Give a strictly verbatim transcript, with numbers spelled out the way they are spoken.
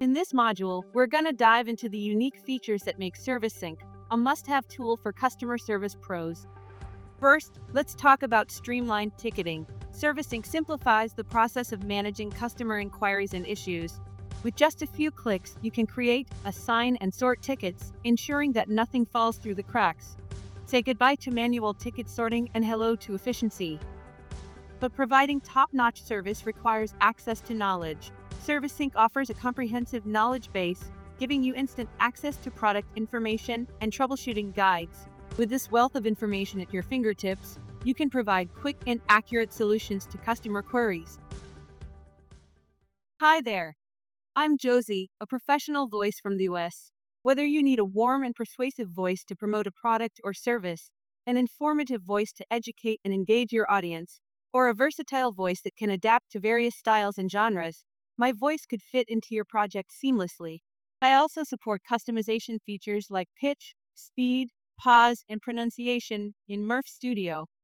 In this module, we're going to dive into the unique features that make ServiceSync a must-have tool for customer service pros. First, let's talk about streamlined ticketing. ServiceSync simplifies the process of managing customer inquiries and issues. With just a few clicks, you can create, assign, and sort tickets, ensuring that nothing falls through the cracks. Say goodbye to manual ticket sorting and hello to efficiency. But providing top-notch service requires access to knowledge. ServiceSync offers a comprehensive knowledge base, giving you instant access to product information and troubleshooting guides. With this wealth of information at your fingertips, you can provide quick and accurate solutions to customer queries. Hi there, I'm Josie, a professional voice from the U S. Whether you need a warm and persuasive voice to promote a product or service, an informative voice to educate and engage your audience, or a versatile voice that can adapt to various styles and genres, my voice could fit into your project seamlessly. I also support customization features like pitch, speed, pause, and pronunciation in Murph Studio.